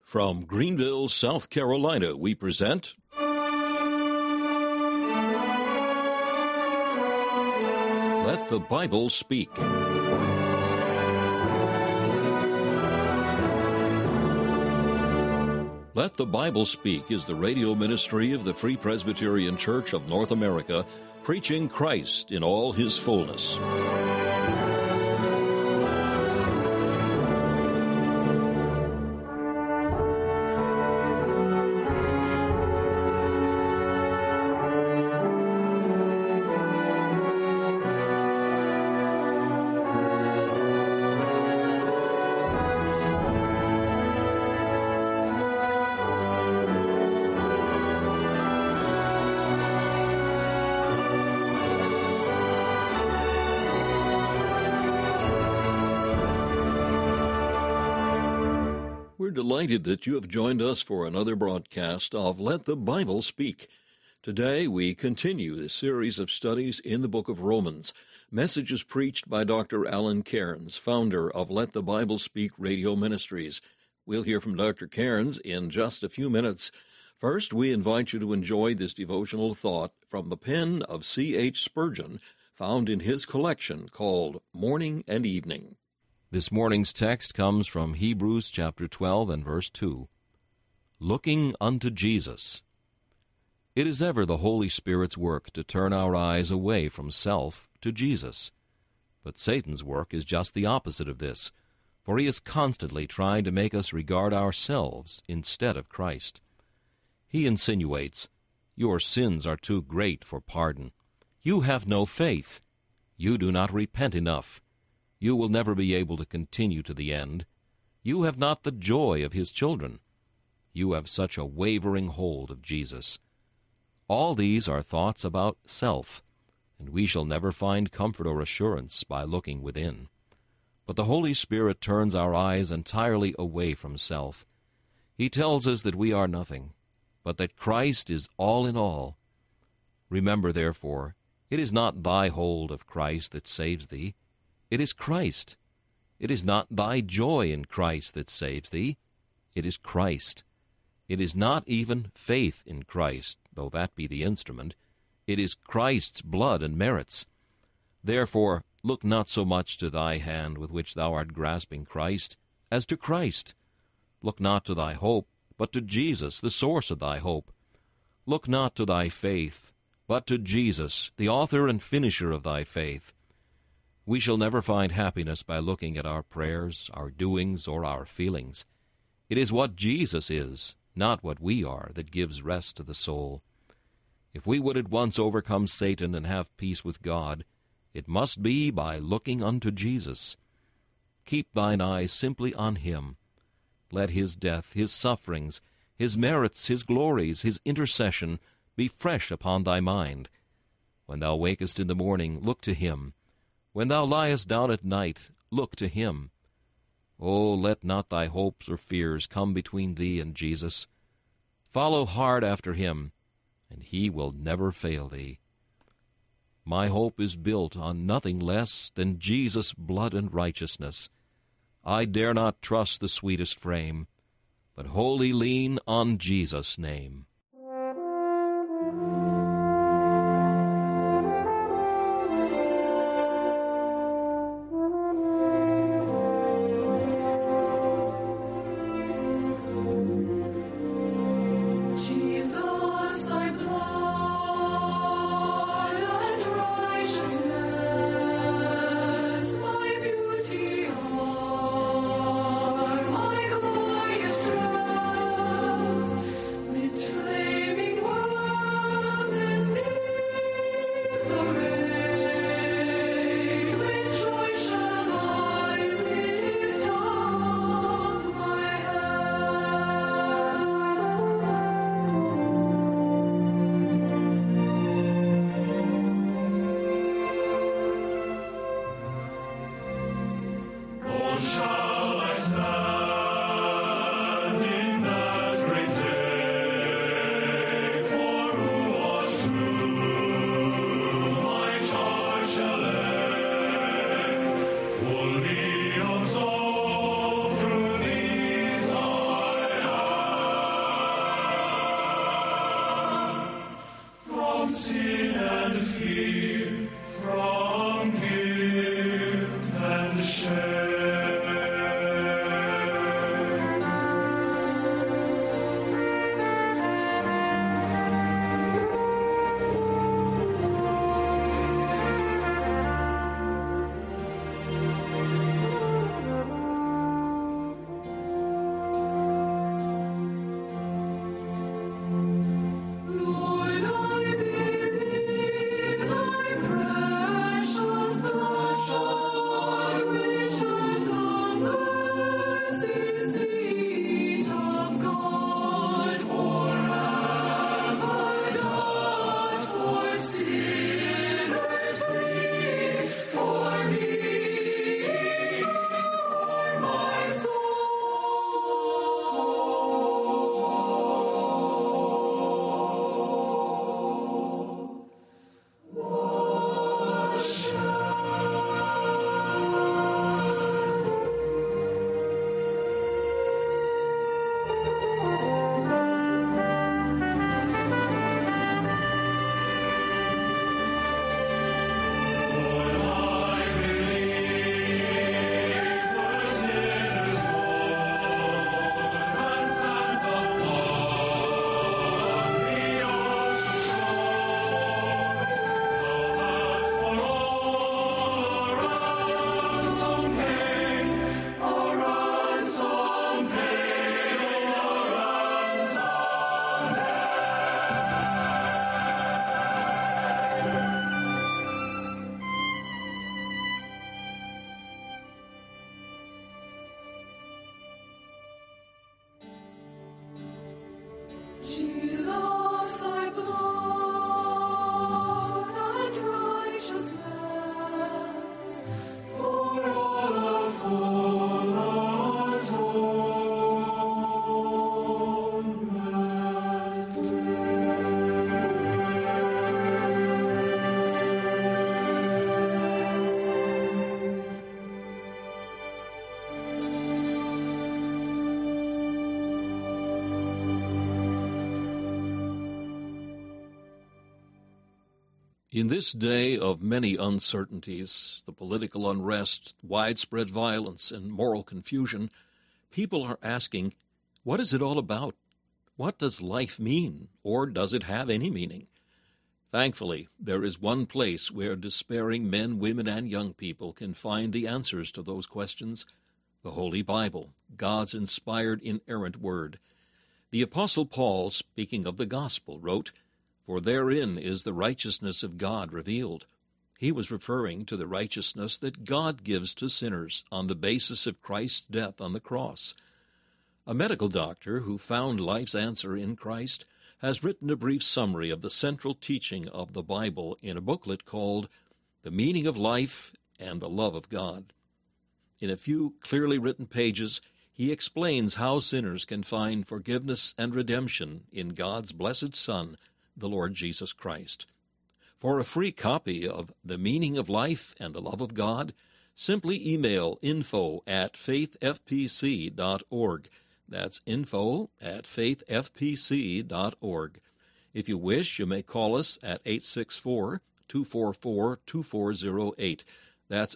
From Greenville, South Carolina, we present Let the Bible Speak. Let the Bible Speak is the radio ministry of the Free Presbyterian Church of North America, preaching Christ in all his fullness. We're delighted that you have joined us for another broadcast of Let the Bible Speak. Today we continue this series of studies in the book of Romans, messages preached by Dr. Alan Cairns, founder of Let the Bible Speak Radio Ministries. We'll hear from Dr. Cairns in just a few minutes. First, we invite you to enjoy this devotional thought from the pen of C.H. Spurgeon, found in his collection called Morning and Evening. This morning's text comes from Hebrews chapter 12 and verse 2. Looking unto Jesus. It is ever the Holy Spirit's work to turn our eyes away from self to Jesus. But Satan's work is just the opposite of this, for he is constantly trying to make us regard ourselves instead of Christ. He insinuates, "Your sins are too great for pardon. You have no faith. You do not repent enough. You will never be able to continue to the end. You have not the joy of his children. You have such a wavering hold of Jesus." All these are thoughts about self, and we shall never find comfort or assurance by looking within. But the Holy Spirit turns our eyes entirely away from self. He tells us that we are nothing, but that Christ is all in all. Remember, therefore, it is not thy hold of Christ that saves thee. It is Christ. It is not thy joy in Christ that saves thee. It is Christ. It is not even faith in Christ, though that be the instrument. It is Christ's blood and merits. Therefore, look not so much to thy hand with which thou art grasping Christ, as to Christ. Look not to thy hope, but to Jesus, the source of thy hope. Look not to thy faith, but to Jesus, the author and finisher of thy faith. We shall never find happiness by looking at our prayers, our doings, or our feelings. It is what Jesus is, not what we are, that gives rest to the soul. If we would at once overcome Satan and have peace with God, it must be by looking unto Jesus. Keep thine eyes simply on him. Let his death, his sufferings, his merits, his glories, his intercession be fresh upon thy mind. When thou wakest in the morning, look to him. When thou liest down at night, look to him. Oh, let not thy hopes or fears come between thee and Jesus. Follow hard after him, and he will never fail thee. My hope is built on nothing less than Jesus' blood and righteousness. I dare not trust the sweetest frame, but wholly lean on Jesus' name. It's In this day of many uncertainties, the political unrest, widespread violence, and moral confusion, people are asking, what is it all about? What does life mean, or does it have any meaning? Thankfully, there is one place where despairing men, women, and young people can find the answers to those questions: the Holy Bible, God's inspired, inerrant word. The Apostle Paul, speaking of the gospel, wrote, "For therein is the righteousness of God revealed." He was referring to the righteousness that God gives to sinners on the basis of Christ's death on the cross. A medical doctor who found life's answer in Christ has written a brief summary of the central teaching of the Bible in a booklet called The Meaning of Life and the Love of God. In a few clearly written pages, he explains how sinners can find forgiveness and redemption in God's blessed Son, the Lord Jesus Christ. For a free copy of The Meaning of Life and the Love of God, simply email info@faithfpc.org. That's info@faithfpc.org. If you wish, you may call us at 864-244-2408. That's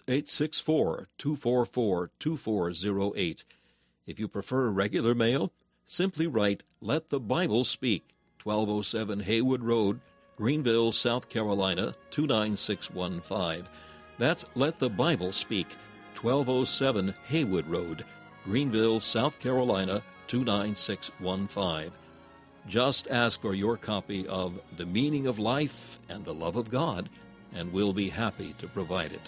864-244-2408. If you prefer regular mail, simply write Let the Bible Speak, 1207 Haywood Road, Greenville, South Carolina, 29615. That's Let the Bible Speak, 1207 Haywood Road, Greenville, South Carolina, 29615. Just ask for your copy of The Meaning of Life and the Love of God, and we'll be happy to provide it.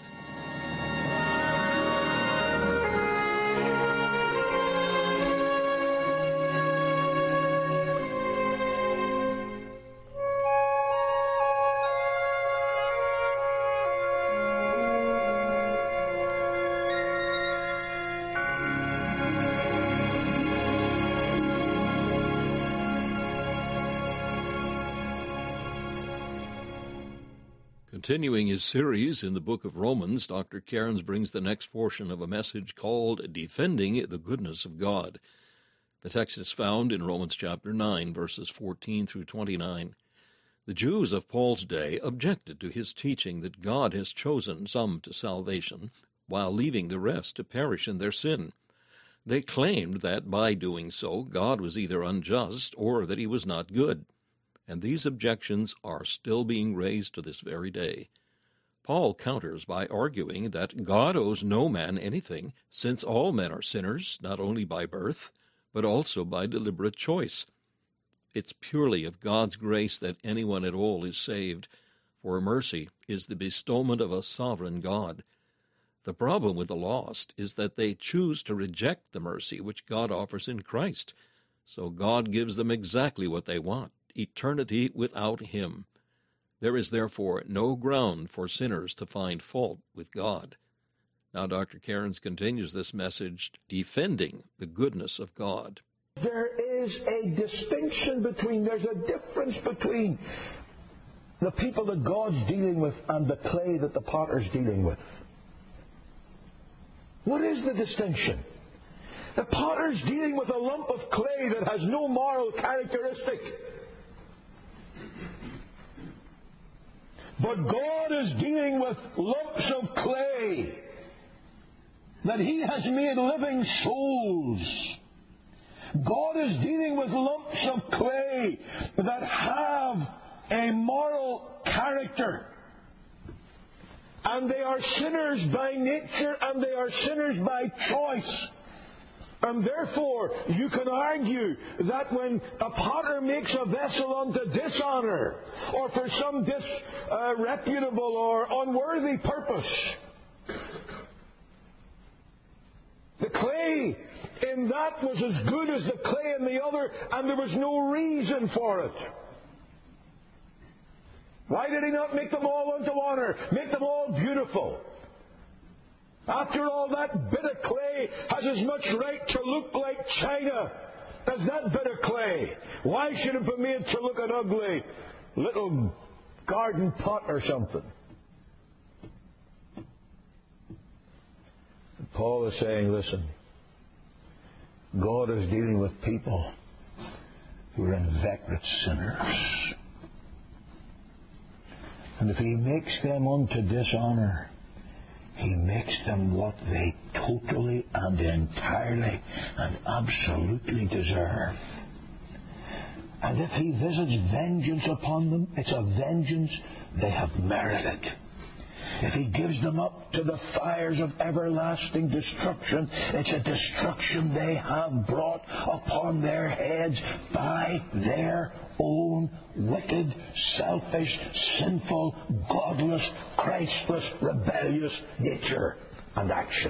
Continuing his series in the book of Romans, Dr. Cairns brings the next portion of a message called Defending the Goodness of God. The text is found in Romans chapter 9, verses 14 through 29. The Jews of Paul's day objected to his teaching that God has chosen some to salvation, while leaving the rest to perish in their sin. They claimed that by doing so, God was either unjust or that he was not good. And these objections are still being raised to this very day. Paul counters by arguing that God owes no man anything, since all men are sinners, not only by birth, but also by deliberate choice. It's purely of God's grace that anyone at all is saved, for mercy is the bestowment of a sovereign God. The problem with the lost is that they choose to reject the mercy which God offers in Christ, so God gives them exactly what they want: eternity without him. There is therefore no ground for sinners to find fault with God. Now Dr. Cairns continues this message, defending the goodness of God. There is a distinction there's a difference between the people that God's dealing with and the clay that the potter's dealing with. What is the distinction? The potter's dealing with a lump of clay that has no moral characteristic. But God is dealing with lumps of clay that he has made living souls. God is dealing with lumps of clay that have a moral character. And they are sinners by nature and they are sinners by choice. And therefore, you can argue that when a potter makes a vessel unto dishonor, or for some disreputable or unworthy purpose, the clay in that was as good as the clay in the other, and there was no reason for it. Why did he not make them all unto honor, make them all beautiful? After all, that bit of clay has as much right to look like china as that bit of clay. Why should it be made to look an ugly little garden pot or something? And Paul is saying, listen, God is dealing with people who are inveterate sinners. And if He makes them unto dishonour, He makes them what they totally and entirely and absolutely deserve. And if He visits vengeance upon them, it's a vengeance they have merited. If He gives them up to the fires of everlasting destruction, it's a destruction they have brought upon their heads by their own wicked, selfish, sinful, godless, Christless, rebellious nature and action.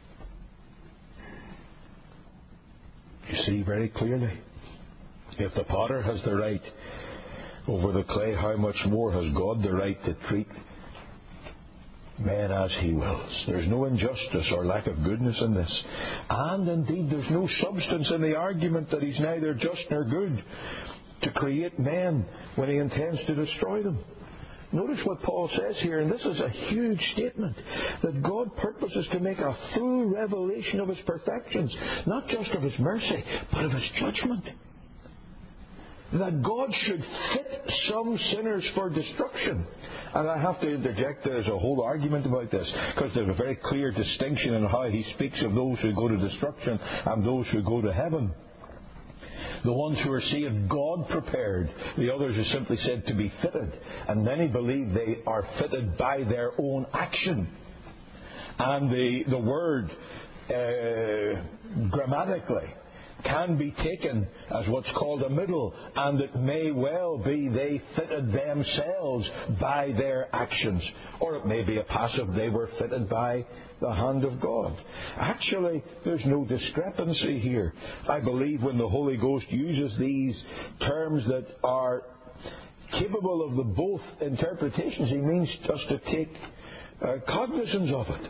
You see very clearly, if the potter has the right over the clay, how much more has God the right to treat men as He wills? There's no injustice or lack of goodness in this. And indeed, there's no substance in the argument that He's neither just nor good to create men when He intends to destroy them. Notice what Paul says here, and this is a huge statement, that God purposes to make a full revelation of His perfections, not just of His mercy, but of His judgment. That God should fit some sinners for destruction. And I have to interject, there's a whole argument about this, because there's a very clear distinction in how He speaks of those who go to destruction and those who go to heaven. The ones who are saved, God prepared. The others are simply said to be fitted. And many believe they are fitted by their own action. And the word grammatically can be taken as what's called a middle, and it may well be they fitted themselves by their actions. Or it may be a passive, they were fitted by the hand of God. Actually, there's no discrepancy here. I believe when the Holy Ghost uses these terms that are capable of the both interpretations, He means just to take cognizance of it.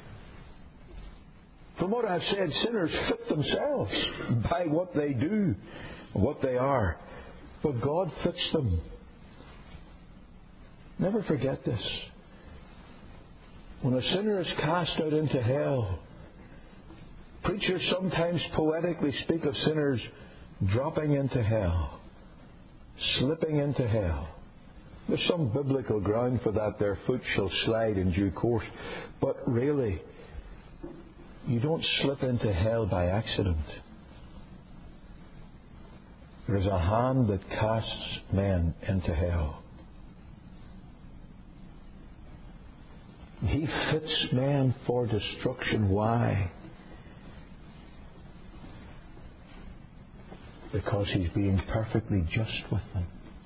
From what I've said, sinners fit themselves by what they do, what they are. But God fits them. Never forget this. When a sinner is cast out into hell, preachers sometimes poetically speak of sinners dropping into hell, slipping into hell. There's some biblical ground for that. Their foot shall slide in due course. But really, you don't slip into hell by accident. There is a hand that casts men into hell. He fits men for destruction. Why? Because He's being perfectly just with them.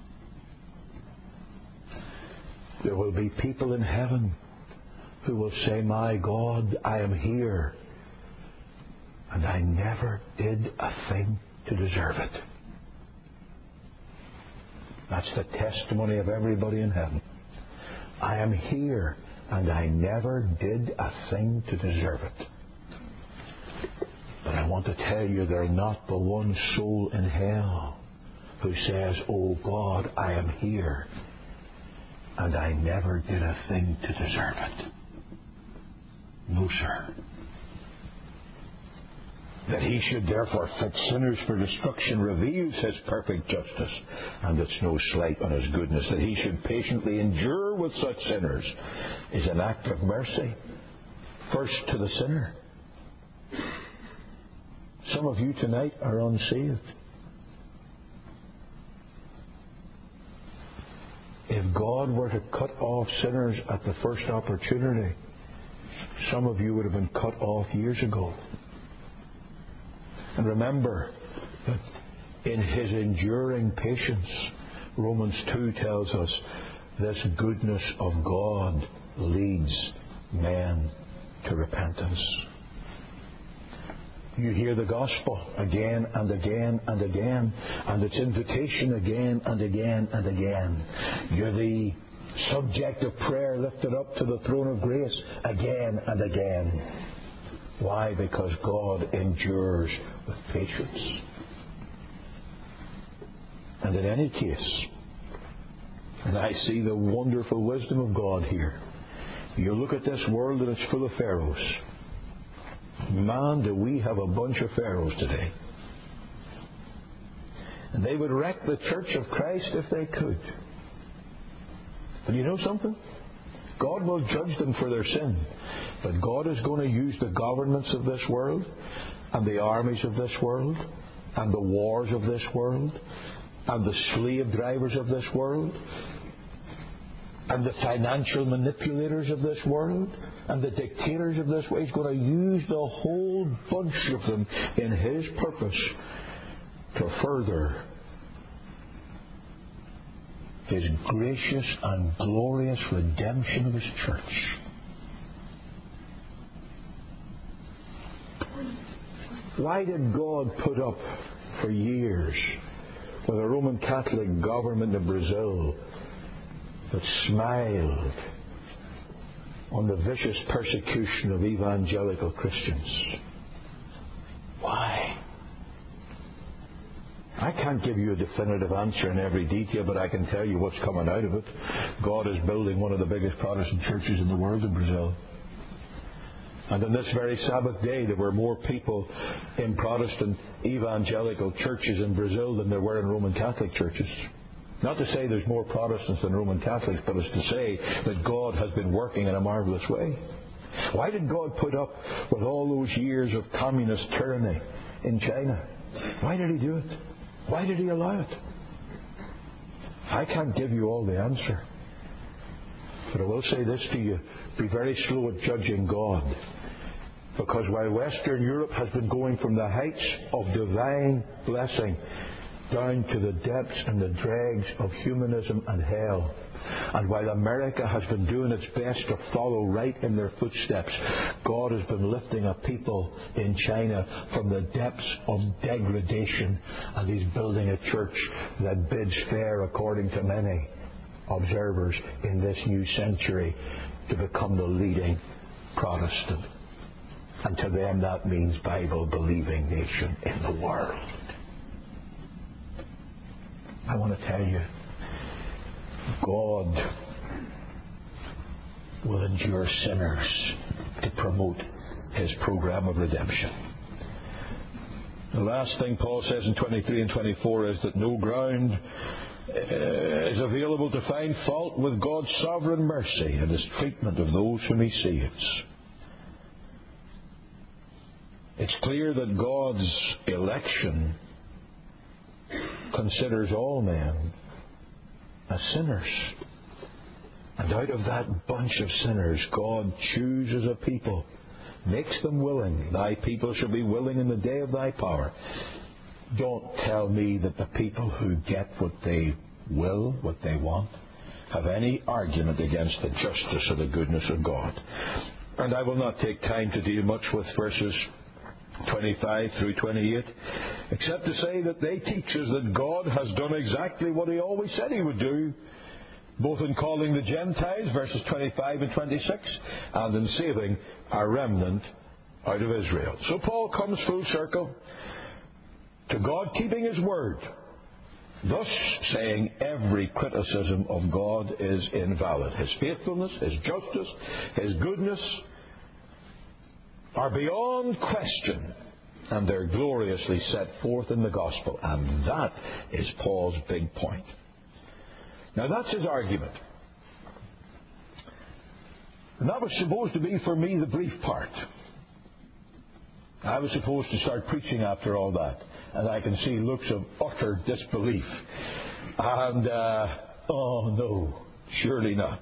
There will be people in heaven who will say, "My God, I am here, and I never did a thing to deserve it." That's the testimony of everybody in heaven. I am here, and I never did a thing to deserve it. But I want to tell you, there's not the one soul in hell who says, "Oh God, I am here, and I never did a thing to deserve it." No, sir. That He should therefore fit sinners for destruction reveals His perfect justice, and it's no slight on His goodness. That He should patiently endure with such sinners is an act of mercy, first to the sinner. Some of you tonight are unsaved. If God were to cut off sinners at the first opportunity, some of you would have been cut off years ago. And remember that in His enduring patience, Romans 2 tells us, this goodness of God leads men to repentance. You hear the gospel again and again and again, and its invitation again and again and again. You're the subject of prayer lifted up to the throne of grace again and again. Why? Because God endures with patience. And in any case, and I see the wonderful wisdom of God here, you look at this world and it's full of pharaohs. Man, do we have a bunch of pharaohs today. And they would wreck the church of Christ if they could. But you know something? God will judge them for their sin. But God is going to use the governments of this world, and the armies of this world, and the wars of this world, and the slave drivers of this world, and the financial manipulators of this world, and the dictators of this world. He's going to use the whole bunch of them in His purpose to further His gracious and glorious redemption of His church. Why did God put up for years with a Roman Catholic government in Brazil that smiled on the vicious persecution of evangelical Christians? Why? I can't give you a definitive answer in every detail, but I can tell you what's coming out of it. God is building one of the biggest Protestant churches in the world in Brazil. And on this very Sabbath day, there were more people in Protestant evangelical churches in Brazil than there were in Roman Catholic churches. Not to say there's more Protestants than Roman Catholics, but it's to say that God has been working in a marvelous way. Why did God put up with all those years of communist tyranny in China? Why did He do it? Why did He allow it? I can't give you all the answer. But I will say this to you. Be very slow at judging God. Because while Western Europe has been going from the heights of divine blessing down to the depths and the dregs of humanism and hell, and while America has been doing its best to follow right in their footsteps, God has been lifting a people in China from the depths of degradation, and He's building a church that bids fair, according to many observers, in this new century to become the leading Protestant. And to them that means Bible-believing nation in the world. I want to tell you, God will endure sinners to promote His program of redemption. The last thing Paul says in 23 and 24 is that no ground is available to find fault with God's sovereign mercy and His treatment of those whom He saves. It's clear that God's election considers all men as sinners. And out of that bunch of sinners, God chooses a people, makes them willing. Thy people shall be willing in the day of Thy power. Don't tell me that the people who get what they will, what they want, have any argument against the justice or the goodness of God. And I will not take time to deal much with verses 25 through 28, except to say that they teach us that God has done exactly what He always said He would do, both in calling the Gentiles, verses 25 and 26, and in saving a remnant out of Israel. So Paul comes full circle to God keeping His word, thus saying every criticism of God is invalid. His faithfulness, His justice, His goodness are beyond question, and they're gloriously set forth in the gospel. And that is Paul's big point. Now that's his argument. And that was supposed to be for me the brief part. I was supposed to start preaching after all that, and I can see looks of utter disbelief. And, oh no, surely not.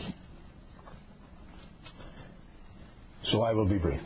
So I will be brief.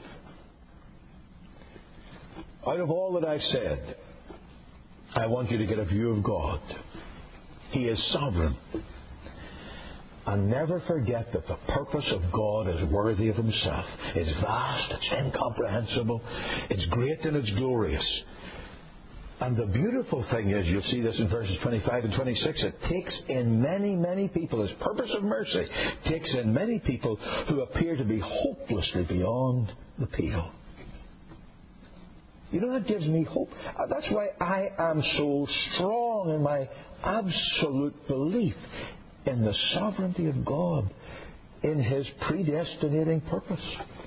Out of all that I've said, I want you to get a view of God. He is sovereign. And never forget that the purpose of God is worthy of Himself. It's vast, it's incomprehensible, it's great and it's glorious. And the beautiful thing is, you'll see this in verses 25 and 26, it takes in many, many people, His purpose of mercy takes in many people who appear to be hopelessly beyond the pale. You know, that gives me hope. That's why I am so strong in my absolute belief in the sovereignty of God, in His predestinating purpose.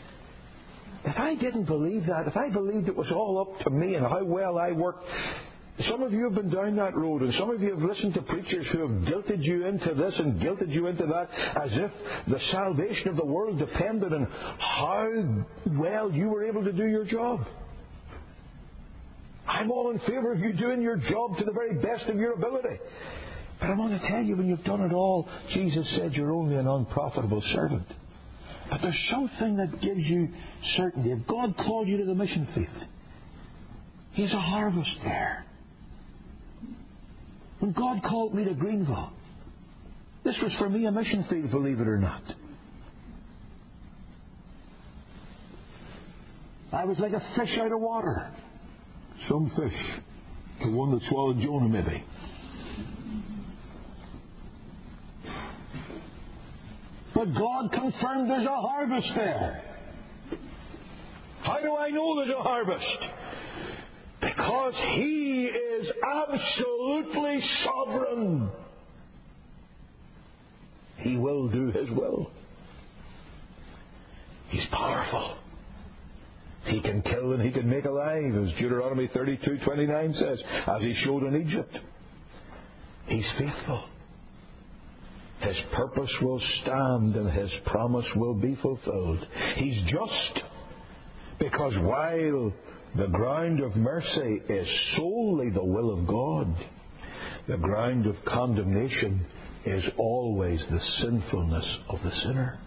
If I didn't believe that, if I believed it was all up to me and how well I worked Some of you have been down that road, and some of you have listened to preachers who have guilted you into this and guilted you into that, as if the salvation of the world depended on how well you were able to do your job. I'm all in favor of you doing your job to the very best of your ability. But I want to tell you, when you've done it all, Jesus said you're only an unprofitable servant. But there's something that gives you certainty. If God called you to the mission field, He's a harvest there. When God called me to Greenville, this was for me a mission field, believe it or not. I was like a fish out of water. Some fish. The one that swallowed Jonah, maybe. But God confirmed there's a harvest there. How do I know there's a harvest? Because He is absolutely sovereign. He will do His will. He's powerful. He can kill and He can make alive, as Deuteronomy 32:29 says, as He showed in Egypt. He's faithful. His purpose will stand and His promise will be fulfilled. He's just, because while the ground of mercy is solely the will of God, the ground of condemnation is always the sinfulness of the sinner.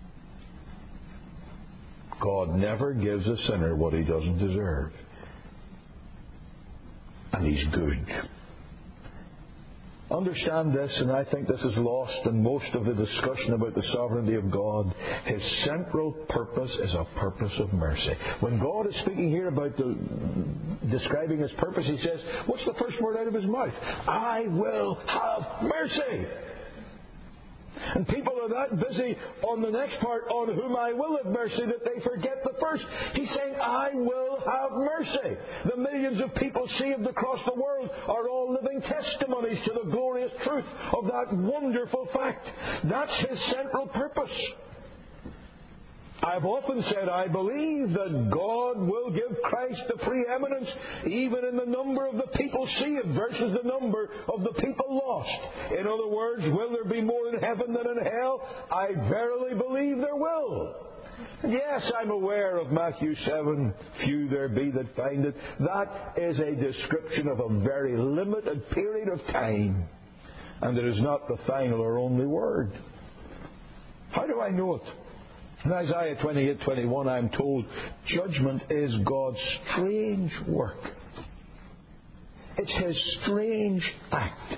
God never gives a sinner what he doesn't deserve. And He's good. Understand this, and I think this is lost in most of the discussion about the sovereignty of God. His central purpose is a purpose of mercy. When God is speaking here about describing His purpose, He says, what's the first word out of His mouth? I will have mercy. And people are that busy on the next part, on whom I will have mercy, that they forget the first. He's saying, I will have mercy. The millions of people saved across the world are all living testimonies to the glorious truth of that wonderful fact. That's His central purpose. I've often said I believe that God will give Christ the preeminence even in the number of the people saved versus the number of the people lost. In other words, will there be more in heaven than in hell? I verily believe there will. Yes, I'm aware of Matthew 7, few there be that find it. That is a description of a very limited period of time. And it is not the final or only word. How do I know it? In Isaiah 28:21, I'm told judgment is God's strange work. It's His strange act.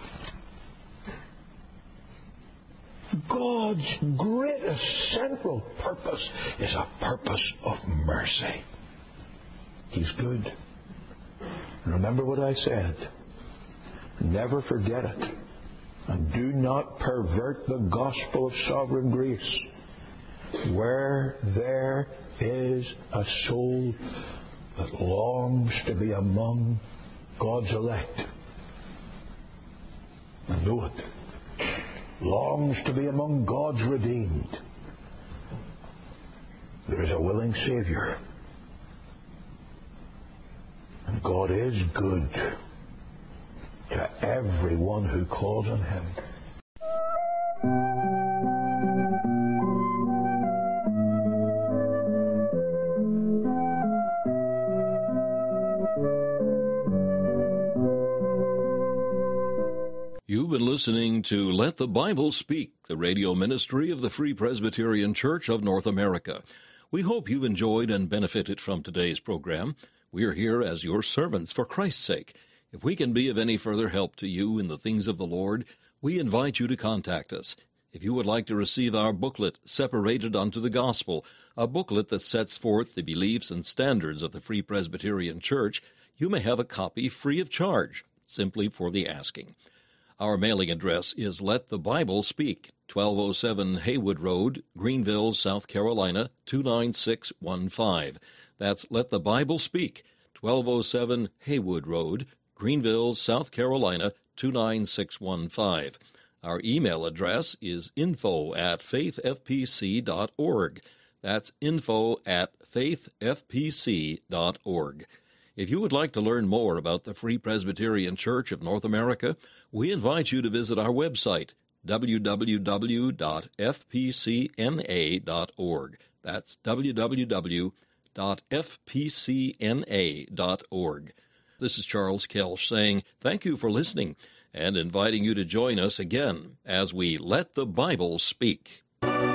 God's greatest central purpose is a purpose of mercy. He's good. Remember what I said. Never forget it. And do not pervert the gospel of sovereign grace. Where there is a soul that longs to be among God's elect, and know it, longs to be among God's redeemed, there is a willing Savior. And God is good to everyone who calls on Him. You've been listening to Let the Bible Speak, the radio ministry of the Free Presbyterian Church of North America. We hope you've enjoyed and benefited from today's program. We are here as your servants for Christ's sake. If we can be of any further help to you in the things of the Lord, we invite you to contact us. If you would like to receive our booklet, Separated unto the Gospel, a booklet that sets forth the beliefs and standards of the Free Presbyterian Church, you may have a copy free of charge, simply for the asking. Our mailing address is Let the Bible Speak, 1207 Haywood Road, Greenville, South Carolina, 29615. That's Let the Bible Speak, 1207 Haywood Road, Greenville, South Carolina, 29615. Our email address is info@faithfpc.org. That's info@faithfpc.org. If you would like to learn more about the Free Presbyterian Church of North America, we invite you to visit our website, www.fpcna.org. That's www.fpcna.org. This is Charles Kelsch saying thank you for listening and inviting you to join us again as we Let the Bible Speak.